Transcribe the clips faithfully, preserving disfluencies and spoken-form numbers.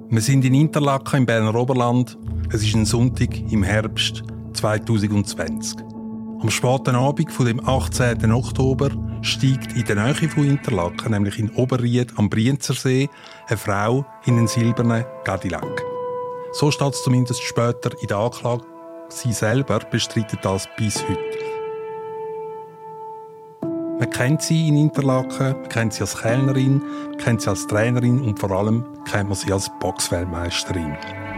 Wir sind in Interlaken im Berner Oberland. Es ist ein Sonntag im Herbst zwanzig zwanzig. Am späten Abend von dem achtzehnten Oktober steigt in der Nähe von Interlaken, nämlich in Oberried am Brienzersee, eine Frau in einen silbernen Cadillac. So steht es zumindest später in der Anklage. Sie selber bestreitet das bis heute. Man kennt sie in Interlaken, man kennt sie als Kellnerin, man kennt sie als Trainerin und vor allem kennt man sie als Boxweltmeisterin.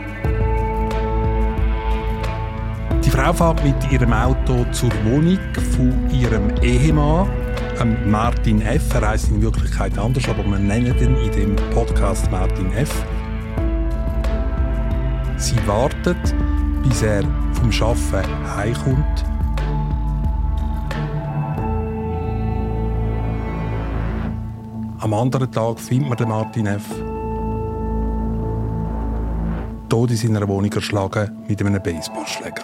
Die Frau fährt mit ihrem Auto zur Wohnung von ihrem Ehemann, Martin F. Er heisst in Wirklichkeit anders, aber wir nennen ihn in dem Podcast Martin F. Sie wartet, bis er vom Arbeiten heimkommt. Am anderen Tag findet man den Martin F. tot in seiner Wohnung erschlagen mit einem Baseballschläger.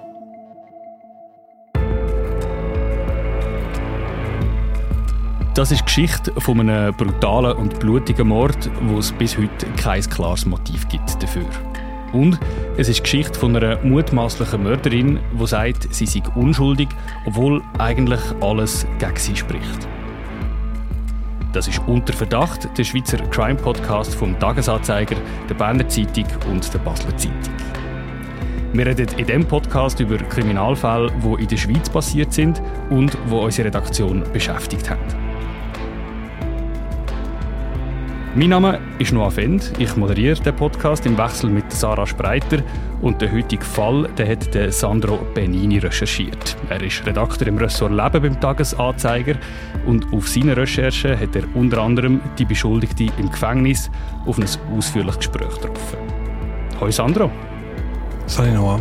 Das ist die Geschichte von einem brutalen und blutigen Mord, wo es bis heute kein klares Motiv gibt dafür. Und es ist die Geschichte von einer mutmaßlichen Mörderin, die sagt, sie sei unschuldig, obwohl eigentlich alles gegen sie spricht. Das ist «Unter Verdacht», der Schweizer Crime-Podcast vom «Tagesanzeiger», der «Berner Zeitung» und der «Basler Zeitung». Wir reden in diesem Podcast über Kriminalfälle, die in der Schweiz passiert sind und die unsere Redaktion beschäftigt haben. Mein Name ist Noah Fend. Ich moderiere den Podcast im Wechsel mit Sarah Spreiter. Und den heutigen Fall den hat der Sandro Benini recherchiert. Er ist Redakteur im Ressort Leben beim «Tagesanzeiger». Und auf seine Recherche hat er unter anderem die Beschuldigte im Gefängnis auf ein ausführliches Gespräch getroffen. Hoi Sandro. Salut Noah.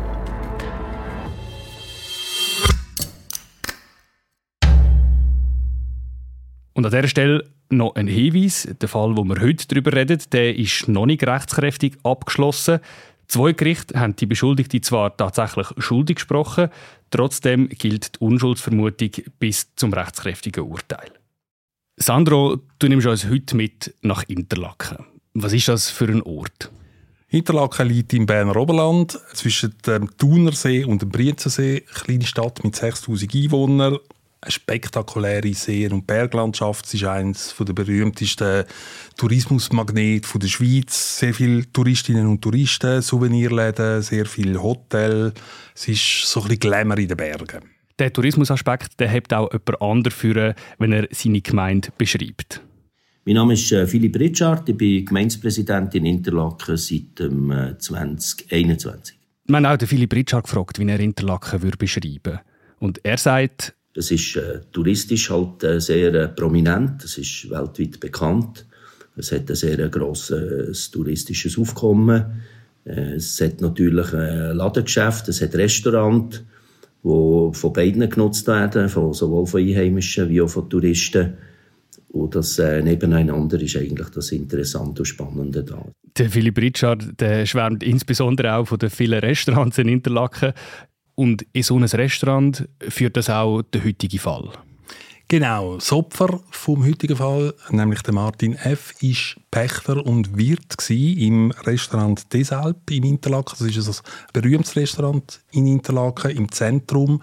Und an dieser Stelle noch ein Hinweis. Der Fall, wo wir heute darüber reden, der ist noch nicht rechtskräftig abgeschlossen. Zwei Gerichte haben die Beschuldigte zwar tatsächlich schuldig gesprochen, trotzdem gilt die Unschuldsvermutung bis zum rechtskräftigen Urteil. Sandro, du nimmst uns heute mit nach Interlaken. Was ist das für ein Ort? Interlaken liegt im Berner Oberland, zwischen dem Thunersee und dem Brienzersee, eine kleine Stadt mit sechstausend Einwohnern. Eine spektakuläre Seen- und Berglandschaft. Es ist eines der berühmtesten Tourismusmagnete der Schweiz. Sehr viele Touristinnen und Touristen, Souvenirläden, sehr viele Hotels. Es ist so ein bisschen Glamour in den Bergen. Der Tourismusaspekt den hebt auch jemand anderes für, wenn er seine Gemeinde beschreibt. Mein Name ist Philipp Ritschard. Ich bin Gemeindepräsident in Interlaken seit zwanzig einundzwanzig. Wir haben auch den Philipp Ritschard gefragt, wie er Interlaken beschreiben würde. Und er sagt, es ist äh, touristisch halt äh, sehr äh, prominent, es ist weltweit bekannt. Es hat ein sehr grosses touristisches Aufkommen. Äh, es hat natürlich ein Ladengeschäft, es hat Restaurants, die von beiden genutzt werden, von, sowohl von Einheimischen wie auch von Touristen. Und das äh, nebeneinander ist eigentlich das Interessante und Spannende da. Der Philipp Ritschard der schwärmt insbesondere auch von den vielen Restaurants in Interlaken. Und in so einem Restaurant führt das auch der heutige Fall. Genau, das Opfer vom heutigen Fall, nämlich der Martin F., war Pächter und Wirt im Restaurant Desalp in Interlaken. Das ist ein berühmtes Restaurant in Interlaken im Zentrum,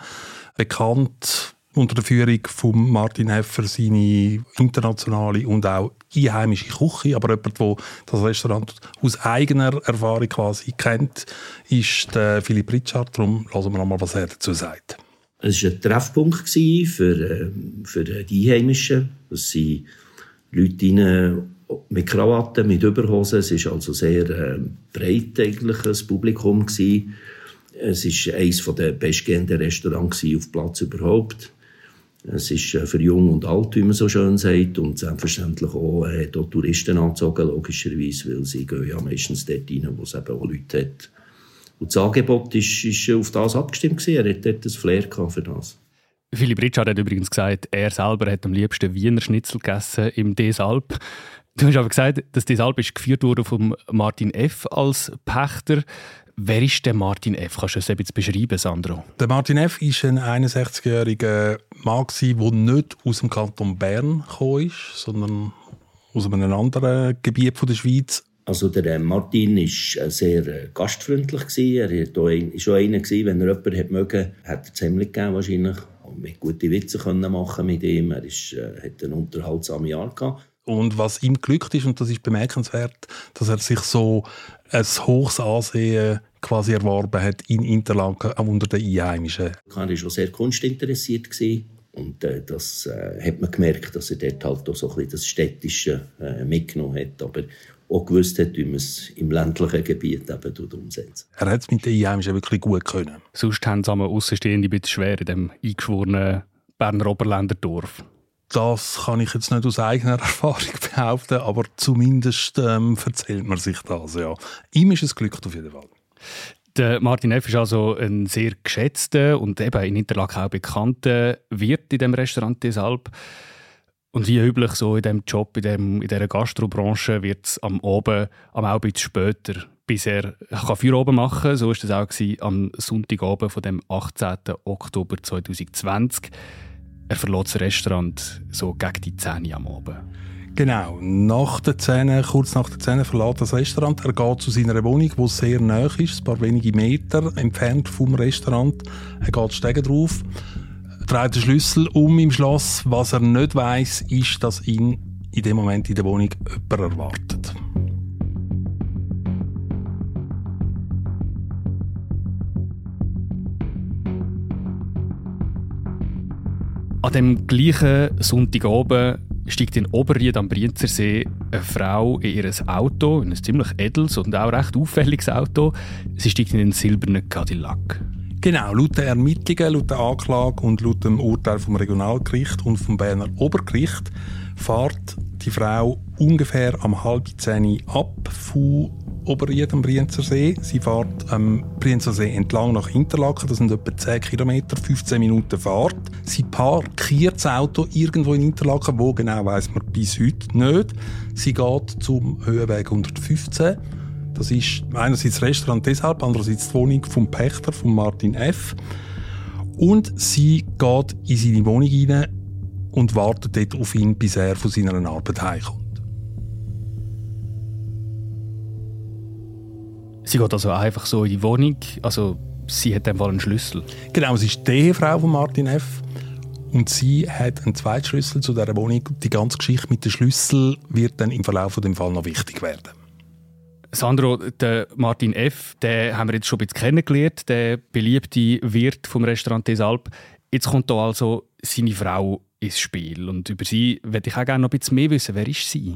bekannt unter der Führung von Martin F. für seine internationale und auch einheimische Küche. Aber jemand, der das Restaurant aus eigener Erfahrung quasi kennt, ist der Philipp Ritschard. Darum hören wir noch mal, was er dazu sagt. Es war ein Treffpunkt für, für die Einheimischen. Es sind Leute mit Krawatten, mit Überhosen. Es war also sehr breit eigentlich das Publikum. Es war eines der bestgehenden Restaurants auf Platz überhaupt. Es ist für Jung und Alt, wie man so schön sagt, und selbstverständlich auch, äh, auch Touristen angezogen, logischerweise, weil sie gehen ja meistens dort rein, wo es eben auch Leute hat. Und das Angebot ist, ist auf das abgestimmt gewesen. Er hat dort ein Flair für das. Philipp Ritschard hat übrigens gesagt, er selber hat am liebsten Wiener Schnitzel gegessen im Desalp. Du hast aber gesagt, das Desalp ist geführt worden von Martin F. als Pächter. Wer ist der Martin F.? Kannst du das ein bisschen beschreiben, Sandro? Der Martin F. war ein einundsechzigjähriger Mann, der nicht aus dem Kanton Bern kam, sondern aus einem anderen Gebiet der Schweiz. Also der Martin war sehr gastfreundlich. Er war schon einer, wenn er jemanden hat mögen, hat er Zemmel gegeben wahrscheinlich. Und mit gute Witze können machen mit ihm. Er ist, äh, hat einen unterhaltsamen Jahr gehabt. Und was ihm glückt ist, und das ist bemerkenswert, dass er sich so ein hohes Ansehen quasi erworben hat in Interlaken, auch unter den Einheimischen. Er war schon sehr kunstinteressiert gewesen. Und äh, das äh, hat man gemerkt, dass er dort halt auch so ein bisschen das Städtische äh, mitgenommen hat. Aber auch gewusst hat, wie man es im ländlichen Gebiet eben umsetzt. Er hat es mit den Einheimischen wirklich gut können. Sonst haben es einmal Aussenstehende ein bisschen schwer in dem eingeschworenen Berner Oberländer Dorf. Das kann ich jetzt nicht aus eigener Erfahrung behaupten, aber zumindest ähm, erzählt man sich das. Ja. Ihm ist es glückt auf jeden Fall. Der Martin F. ist also ein sehr geschätzter und eben in Interlaken auch bekannter Wirt in diesem Restaurant des Alp. Und wie üblich so in diesem Job, in, dem, in dieser Gastrobranche, wird es am Abend, am auch ein bisschen später, bis er Feierabend machen kann. So war das auch gewesen, am Sonntagabend von dem achtzehnten Oktober zweitausendzwanzig. Er verlässt das Restaurant so gegen die zehn Uhr am Abend. Genau, nach der zehn, kurz nach der zehn verlässt das Restaurant. Er geht zu seiner Wohnung, die sehr nahe ist, ein paar wenige Meter entfernt vom Restaurant. Er geht die Stege drauf, dreht den Schlüssel um im Schloss. Was er nicht weiss, ist, dass ihn in dem Moment in der Wohnung jemand erwartet. An dem gleichen Sonntagabend steigt in Oberried am Brienzersee eine Frau in ihr Auto, in ein ziemlich edles und auch recht auffälliges Auto. Sie steigt in einen silbernen Cadillac. Genau, laut den Ermittlungen, laut der Anklage und laut dem Urteil vom Regionalgericht und vom Berner Obergericht fährt die Frau ungefähr am halb zehn ab von Oberried am Brienzersee. Sie fährt am Brienzersee entlang nach Interlaken, das sind etwa zehn Kilometer, fünfzehn Minuten Fahrt. Sie parkiert das Auto irgendwo in Interlaken, wo genau weiss man bis heute nicht. Sie geht zum Höhenweg hundertfünfzehn. Das ist einerseits das Restaurant deshalb, andererseits die Wohnung vom Pächter, von Martin F. Und sie geht in seine Wohnung rein und wartet dort auf ihn, bis er von seiner Arbeit heimkommt. Sie geht also einfach so in die Wohnung, also sie hat in dem Fall einen Schlüssel. Genau, sie ist die Ehefrau von Martin F. Und sie hat einen zweiten Schlüssel zu dieser Wohnung. Die ganze Geschichte mit dem Schlüssel wird dann im Verlauf des Fall noch wichtig werden. Sandro, der Martin F., den haben wir jetzt schon ein bisschen kennengelernt, der beliebte Wirt vom Restaurant des Alp. Jetzt kommt da also seine Frau ins Spiel. Und über sie möchte ich auch gerne noch ein bisschen mehr wissen. Wer ist sie?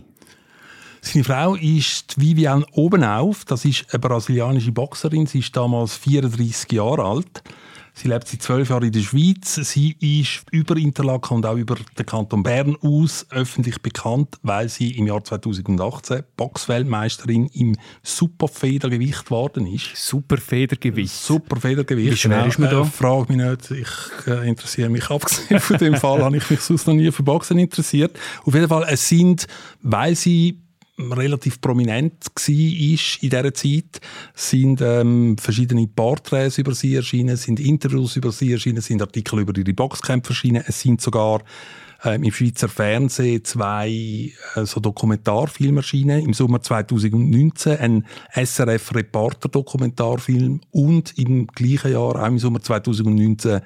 Seine Frau ist Viviane Obenauf. Das ist eine brasilianische Boxerin. Sie ist damals vierunddreissig Jahre alt. Sie lebt seit zwölf Jahren in der Schweiz. Sie ist über Interlaken und auch über den Kanton Bern aus öffentlich bekannt, weil sie im Jahr zweitausendachtzehn Boxweltmeisterin im Superfedergewicht geworden ist. Superfedergewicht? Superfedergewicht. Wie schwer ist man da? Äh, frag mich nicht. Ich äh, interessiere mich. Abgesehen von dem Fall habe ich mich sonst noch nie für Boxen interessiert. Auf jeden Fall, es sind, weil sie relativ prominent war in dieser Zeit, sind ähm, verschiedene Porträts über sie erschienen, sind Interviews über sie erschienen, sind Artikel über ihre Boxkämpfe erschienen. Es sind sogar ähm, im Schweizer Fernsehen zwei äh, so Dokumentarfilme erschienen. Im Sommer zweitausendneunzehn ein S R F-Reporter-Dokumentarfilm und im gleichen Jahr, auch im Sommer zweitausendneunzehn,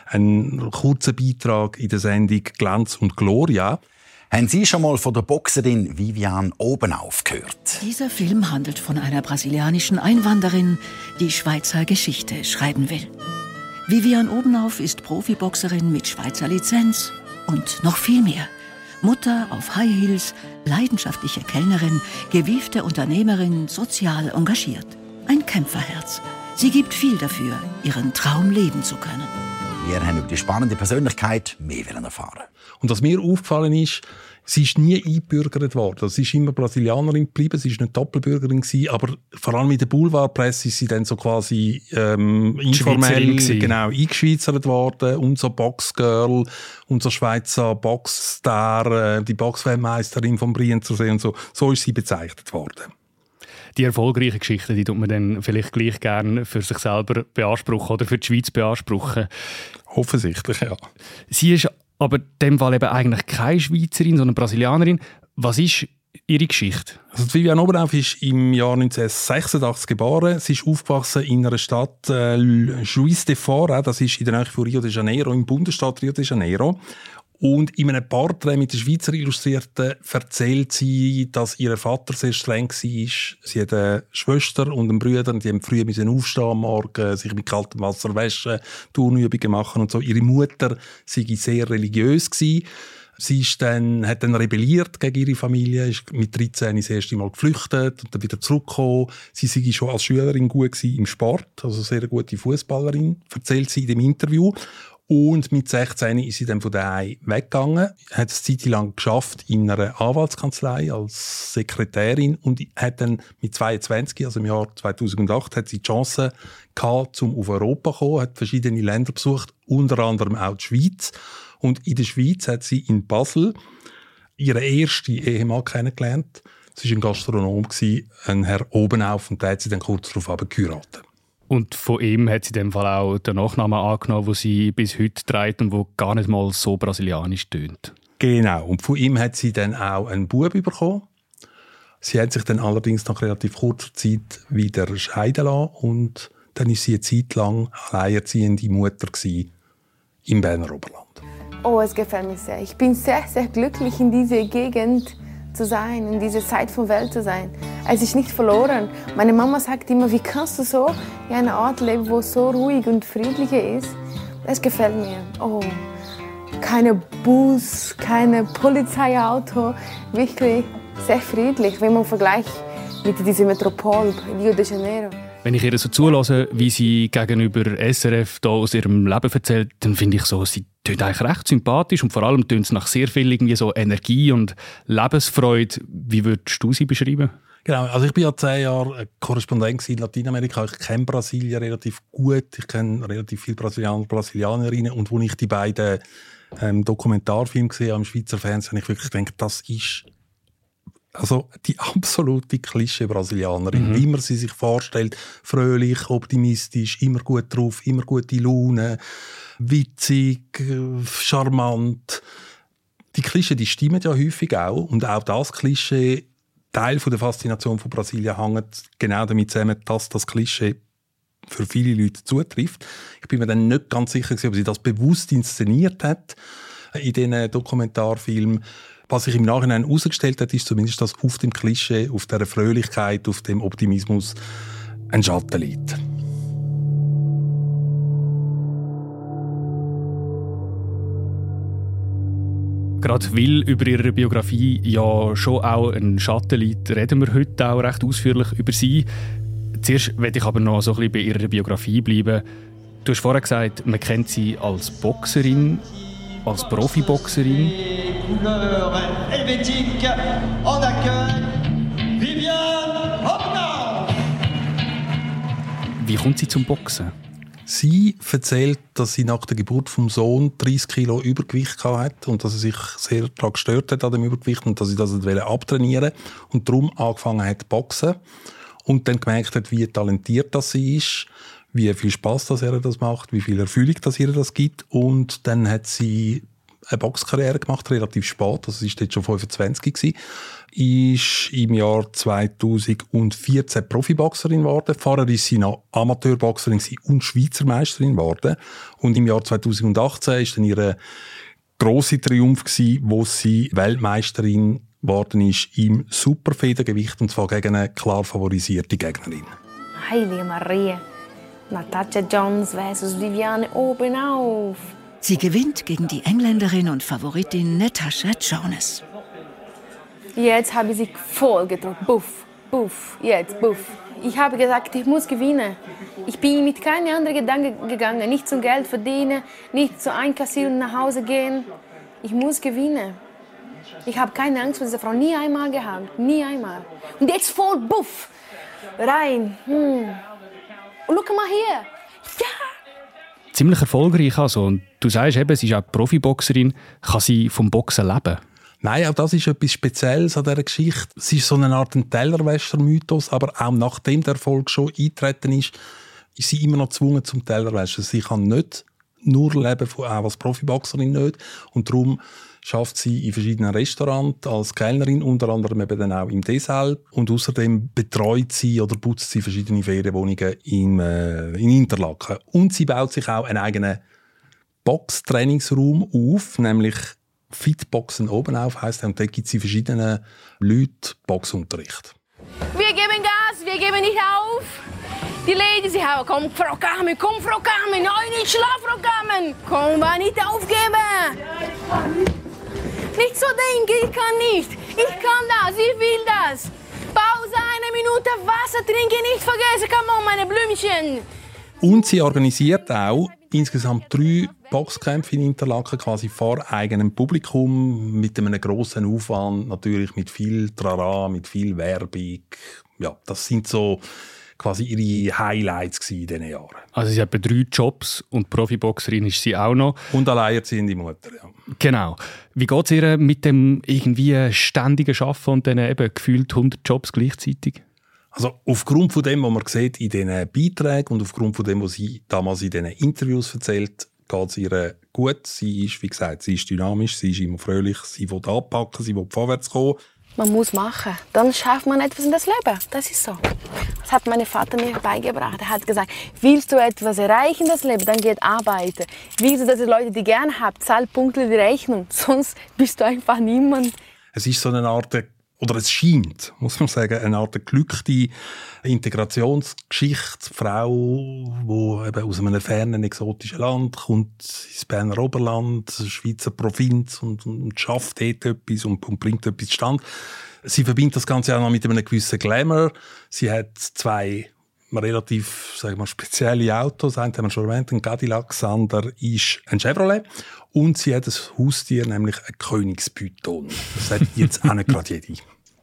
ein kurzer Beitrag in der Sendung «Glanz und Gloria». Haben Sie schon mal von der Boxerin Viviane Obenauf gehört? Dieser Film handelt von einer brasilianischen Einwanderin, die Schweizer Geschichte schreiben will. Viviane Obenauf ist Profiboxerin mit Schweizer Lizenz und noch viel mehr. Mutter auf High Heels, leidenschaftliche Kellnerin, gewiefte Unternehmerin, sozial engagiert. Ein Kämpferherz. Sie gibt viel dafür, ihren Traum leben zu können. Wir haben über die spannende Persönlichkeit mehr erfahren. Und was mir aufgefallen ist, sie ist nie eingebürgert worden. Sie ist immer Brasilianerin geblieben, sie war nicht Doppelbürgerin gewesen, aber vor allem in der Boulevardpresse ist sie dann so quasi ähm, informell genau, eingeschweizert worden. Unser Boxgirl, unser Schweizer Boxstar, äh, die Boxweltmeisterin vom Brienzersee und so. So ist sie bezeichnet worden. Die erfolgreichen Geschichten, die tut man dann vielleicht gleich gerne für sich selber beanspruchen oder für die Schweiz beanspruchen. Offensichtlich, ja. Sie ist aber in dem Fall eben eigentlich keine Schweizerin, sondern Brasilianerin. Was ist ihre Geschichte? Also Viviane Obenauf ist im Jahr neunzehnhundertsechsundachtzig geboren. Sie ist aufgewachsen in einer Stadt, äh, Juiz de Fora, das ist in der Nähe von Rio de Janeiro, im Bundesstaat Rio de Janeiro. Und in einem Porträt mit der Schweizer Illustrierten erzählt sie, dass ihr Vater sehr streng war. Sie hat eine Schwester und einen Bruder, die haben früh müssen aufstehen am Morgen, sich mit kaltem Wasser waschen, Turnübungen machen und so. Ihre Mutter sei sehr religiös gewesen. Sie ist dann, hat dann rebelliert gegen ihre Familie, ist mit dreizehn das erste Mal geflüchtet und dann wieder zurückgekommen. Sie sei schon als Schülerin gut gewesen im Sport, also sehr gute Fußballerin, erzählt sie in dem Interview. Und mit sechzehn ist sie dann von daheim weggegangen, hat es eine Zeit lang geschafft in einer Anwaltskanzlei als Sekretärin und hat dann mit zweiundzwanzig, also im Jahr zweitausendacht, hat sie die Chance gehabt, um auf Europa zu kommen, hat verschiedene Länder besucht, unter anderem auch die Schweiz. Und in der Schweiz hat sie in Basel ihren ersten Ehemann kennengelernt. Sie war ein Gastronom, ein Herr Obenauf, und der hat sie dann kurz darauf geheiratet. Und von ihm hat sie in dem Fall auch den Nachnamen angenommen, den sie bis heute trägt und der gar nicht mal so brasilianisch tönt. Genau. Und von ihm hat sie dann auch einen Bub bekommen. Sie hat sich dann allerdings nach relativ kurzer Zeit wieder scheiden lassen. Und dann war sie eine Zeit lang alleinerziehende Mutter im Berner Oberland. Oh, es gefällt mir sehr. Ich bin sehr, sehr glücklich, in dieser Gegend zu sein, in dieser Zeit von Welt zu sein. Es ist nicht verloren. Meine Mama sagt immer, wie kannst du so in einer Ort leben, wo es so ruhig und friedlich ist? Es gefällt mir. Oh, keine Bus, keine Polizeiauto, wirklich sehr friedlich, wenn man vergleicht mit dieser Metropole Rio de Janeiro. Wenn ich ihr so zulasse, wie sie gegenüber S R F da aus ihrem Leben erzählt, dann finde ich so, sie tönt eigentlich recht sympathisch und vor allem tönt es nach sehr viel irgendwie so Energie und Lebensfreude. Wie würdest du sie beschreiben? Genau, also ich bin ja zehn Jahre Korrespondent in Lateinamerika. Ich kenne Brasilien relativ gut. Ich kenne relativ viele Brasilianer und Brasilianerinnen. Und als ich die beiden ähm, Dokumentarfilme gesehen habe im Schweizer Fernsehen, habe ich wirklich gedacht, das ist also die absolute Klischee-Brasilianerin, mhm. wie man sie sich vorstellt. Fröhlich, optimistisch, immer gut drauf, immer gute Laune, witzig, charmant. Die Klischee, die stimmen ja häufig auch. Und auch das Klischee, Teil der Faszination von Brasilien, hängt genau damit zusammen, dass das Klischee für viele Leute zutrifft. Ich bin mir dann nicht ganz sicher, ob sie das bewusst inszeniert hat in diesen Dokumentarfilmen. Was sich im Nachhinein herausgestellt hat, ist zumindest, dass auf dem Klischee, auf dieser Fröhlichkeit, auf dem Optimismus ein Schatten liegt. Gerade weil über ihre Biografie ja schon auch ein Schatten liegt, reden wir heute auch recht ausführlich über sie. Zuerst möchte ich aber noch so ein bisschen bei ihrer Biografie bleiben. Du hast vorher gesagt, man kennt sie als Boxerin, als Profiboxerin. Wie kommt sie zum Boxen? Sie erzählt, dass sie nach der Geburt vom Sohn dreißig Kilo Übergewicht hatte und dass sie sich sehr daran gestört hat an dem Übergewicht und dass sie das abtrainieren wollte und darum angefangen hat zu boxen und dann gemerkt hat, wie talentiert das sie ist, wie viel Spass das ihr das macht, wie viel Erfüllung das ihr das gibt, und dann hat sie eine Boxkarriere gemacht, relativ spät, also sie war jetzt schon fünfundzwanzig gewesen, ist im Jahr zweitausendvierzehn Profiboxerin geworden. Vorher ist sie noch Amateurboxerin und Schweizer Meisterin geworden. Und im Jahr zweitausendachtzehn ist dann ihr grosser Triumph gewesen, wo sie Weltmeisterin geworden ist im Superfedergewicht, und zwar gegen eine klar favorisierte Gegnerin. Heilige Maria, Natasha Jones versus Viviane Obenauf. Sie gewinnt gegen die Engländerin und Favoritin Natasha Jones. Jetzt habe ich sie voll gedrückt. Buff, buff, jetzt, buff. Ich habe gesagt, ich muss gewinnen. Ich bin mit keinen anderen Gedanken gegangen. Nicht zum Geld verdienen, nicht zu einkassieren und nach Hause gehen. Ich muss gewinnen. Ich habe keine Angst vor dieser Frau. Nie einmal gehabt. Nie einmal. Und jetzt voll, buff, rein. Hm. Und schau mal hier. Ja! Ziemlich erfolgreich also. Und du sagst eben, sie ist auch Profiboxerin. Kann sie vom Boxen leben? Nein, auch das ist etwas Spezielles an dieser Geschichte. Es ist so eine Art Tellerwäscher-Mythos, aber auch nachdem der Erfolg schon eingetreten ist, ist sie immer noch gezwungen zum Tellerwäscher. Sie kann nicht nur leben, von, auch als Profiboxerin nicht. Und darum schafft sie in verschiedenen Restaurants als Kellnerin, unter anderem eben dann auch im Desalp. Und außerdem betreut sie oder putzt sie verschiedene Ferienwohnungen in, äh, in Interlaken. Und sie baut sich auch einen eigenen Box-Trainingsraum auf, nämlich Fitboxen oben auf, heisst, und dort gibt sie verschiedenen Leuten Boxunterricht. Wir geben Gas, wir geben nicht auf. Die Ladies, sie haben, komm, Frau Carmen, komm, Frau Carmen, nein, nicht schlaf, Frau Carmen. Komm, mal nicht aufgeben. Nicht so denken, ich kann nicht. Ich kann das, ich will das. Pause, eine Minute, Wasser trinken, nicht vergessen, come on, meine Blümchen. Und sie organisiert auch insgesamt drei Boxkämpfe in Interlaken quasi vor eigenem Publikum, mit einem grossen Aufwand, natürlich mit viel Trara, mit viel Werbung. Ja, das sind so quasi ihre Highlights in diesen Jahren. Also sie hat drei Jobs und Profiboxerin ist sie auch noch. Und alleinerziehende Mutter, ja. Genau. Wie geht es ihr mit dem irgendwie ständigen Arbeiten und dann eben gefühlt hundert Jobs gleichzeitig? Also aufgrund von dem, was man sieht in diesen Beiträgen und aufgrund von dem, was sie damals in diesen Interviews erzählt, geht es ihr gut. Sie ist, wie gesagt, sie ist dynamisch, sie ist immer fröhlich, sie will anpacken, sie will vorwärts kommen. Man muss machen, dann schafft man etwas in das Leben. Das ist so. Das hat mein Vater mir beigebracht. Er hat gesagt, willst du etwas erreichen in das Leben, dann geht arbeiten. Willst du, dass die Leute die gerne haben, zahl Punkte die Rechnung, sonst bist du einfach niemand. Es ist so eine Art, oder es scheint, muss man sagen, eine Art glückliche Integrationsgeschichte. Frau, die eben aus einem fernen, exotischen Land kommt, ins Berner Oberland, Schweizer Provinz und, und schafft dort etwas und, und bringt etwas zustande. Sie verbindet das Ganze auch noch mit einem gewissen Glamour. Sie hat zwei relativ, sagen wir, spezielle Autos. Einen haben wir schon erwähnt, ein Cadillac, das andere ist ein Chevrolet. Und sie hat ein Haustier, nämlich ein Königspython. Das hat jetzt auch nicht gerade jede.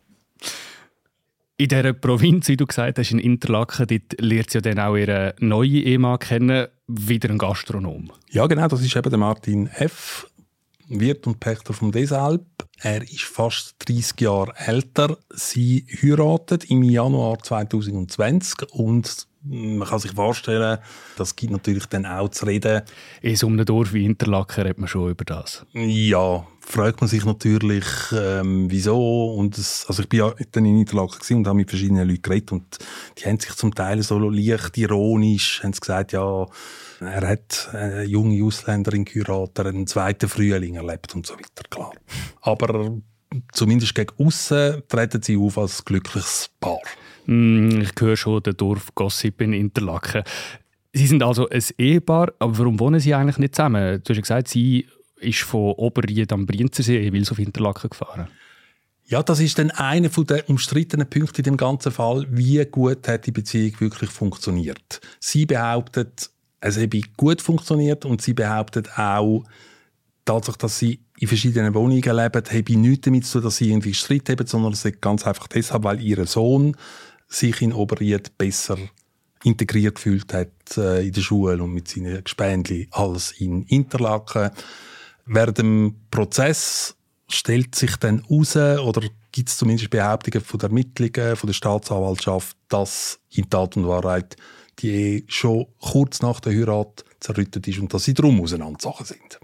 In dieser Provinz, wie du gesagt hast, in Interlaken, dort lernt sie ja dann auch ihren neuen Ehemann kennen, wieder ein Gastronom. Ja, genau, das ist eben der Martin F., Wirt und Pächter vom Desalp. Er ist fast dreissig Jahre älter. Sie heiraten im Januar zwanzig zwanzig und man kann sich vorstellen, das gibt natürlich dann auch zu reden. In so einem Dorf wie Interlaken redet man schon über das. Ja, fragt man sich natürlich, ähm, wieso. Und es, also ich bin ja dann in Interlaken und habe mit verschiedenen Leuten geredet und die haben sich zum Teil so leicht ironisch haben sie gesagt, ja, er hat eine junge Ausländerin geheiratet, einen zweiten Frühling erlebt und so weiter, klar. Aber zumindest gegen aussen treten sie auf als glückliches Paar. Mm, ich höre schon den Dorfgossip in Interlaken. Sie sind also ein Ehepaar, aber warum wohnen Sie eigentlich nicht zusammen? Du hast ja gesagt, sie ist von Oberried am Brienzersee in Wils auf Interlaken gefahren. Ja, das ist dann einer der umstrittenen Punkte in dem ganzen Fall. Wie gut hat die Beziehung wirklich funktioniert? Sie behauptet, es habe gut funktioniert und sie behauptet auch, tatsächlich, dass sie in verschiedenen Wohnungen leben, habe nichts damit zu tun, dass sie irgendwie Streit haben, sondern es ist ganz einfach deshalb, weil ihr Sohn sich in Oberried besser integriert gefühlt hat äh, in der Schule und mit seinen Gespendli als in Interlaken. Während dem Prozess stellt sich dann heraus, oder gibt es zumindest Behauptungen von der Ermittlungen, von der Staatsanwaltschaft, dass in Tat und Wahrheit die Ehe schon kurz nach der Heirat zerrüttet ist und dass sie darum auseinandergezogen sind.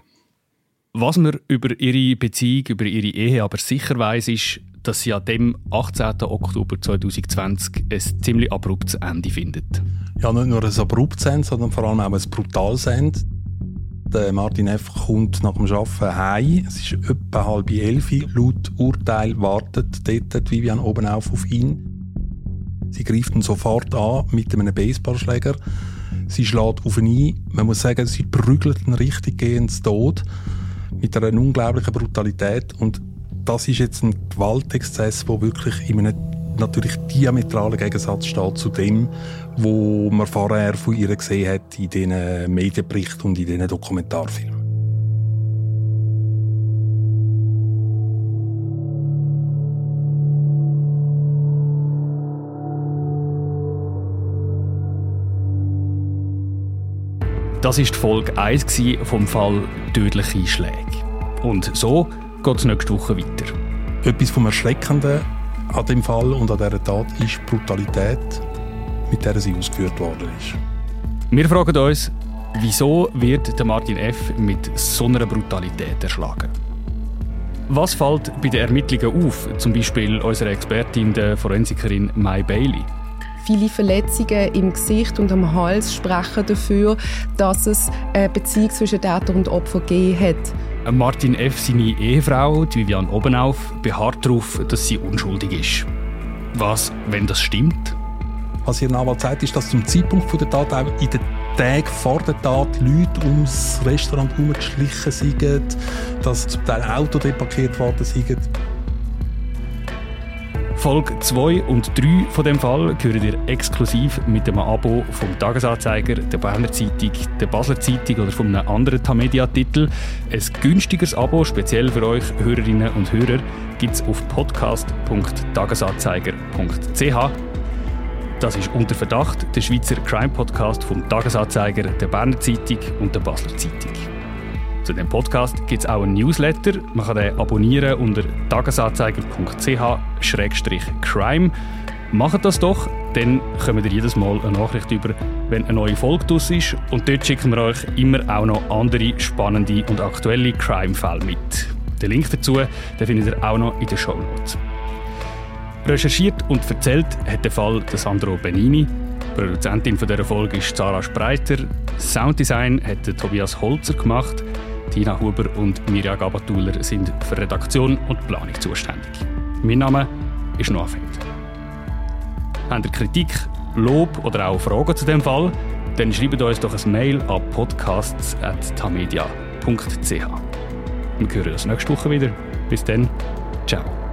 Was man über ihre Beziehung, über ihre Ehe aber sicher weiss, ist, dass sie an dem achtzehnten Oktober zweitausendzwanzig ein ziemlich abruptes Ende findet. Ja, nicht nur ein abruptes Ende, sondern vor allem auch ein brutales Ende. Der Martin F. kommt nach dem Arbeiten heim. Es ist etwa halb elf. Laut Urteil wartet dort Vivian Obenauf auf ihn. Sie greift ihn sofort an mit einem Baseballschläger. Sie schlägt auf ihn ein. Man muss sagen, sie prügelt ihn richtig gehend zu Tod. Mit einer unglaublichen Brutalität. Und das ist jetzt ein Gewaltexzess, der wirklich in einem natürlich diametralen Gegensatz steht zu dem, was man vorher von ihr gesehen hat in diesen Medienberichten und in diesen Dokumentarfilmen. Das war die Folge eins vom Fall «Tödliche Schläge». Und so geht es nächste Woche weiter. Etwas vom Erschreckenden an dem Fall und an dieser Tat ist die Brutalität, mit der sie ausgeführt worden ist. Wir fragen uns, wieso wird der Martin F. mit so einer Brutalität erschlagen? Was fällt bei den Ermittlungen auf? Zum Beispiel unserer Expertin, der Forensikerin Mai Bailey. Viele Verletzungen im Gesicht und am Hals sprechen dafür, dass es eine Beziehung zwischen Täter und Opfer gegeben hat. Martin F., seine Ehefrau, die Viviane Obenauf, beharrt darauf, dass sie unschuldig ist. Was, wenn das stimmt? Was ihr Anwalt sagt, ist, dass zum Zeitpunkt der Tat, auch in den Tagen vor der Tat, Leute ums Restaurant herumgeschlichen sind, dass zum Teil Autos deparkiert worden sind. Folge zwei und drei von dem Fall hören ihr exklusiv mit einem Abo vom Tagesanzeiger, der Berner Zeitung, der Basler Zeitung oder von einem anderen Tamedia-Titel. Ein günstigeres Abo, speziell für euch Hörerinnen und Hörer, gibt es auf podcast punkt tagesanzeiger punkt c h. Das ist «Unter Verdacht», der Schweizer Crime-Podcast vom Tagesanzeiger, der Berner Zeitung und der Basler Zeitung. Zu dem Podcast gibt es auch einen Newsletter. Man kann den abonnieren unter tagesanzeiger punkt c h schrägstrich crime. Macht das doch, dann kommt ihr jedes Mal eine Nachricht über, wenn eine neue Folge draus ist. Und dort schicken wir euch immer auch noch andere spannende und aktuelle Crime-Fälle mit. Den Link dazu den findet ihr auch noch in den Shownotes. Recherchiert und erzählt hat der Fall Sandro Benini. Produzentin von dieser Folge ist Sarah Spreiter. Sounddesign hat Tobias Holzer gemacht. Tina Huber und Mirja Gabatuller sind für Redaktion und Planung zuständig. Mein Name ist Noah Feld. Habt ihr Kritik, Lob oder auch Fragen zu dem Fall? Dann schreibt uns doch ein Mail an podcasts at tamedia punkt c h. Wir hören uns nächste Woche wieder. Bis dann. Ciao.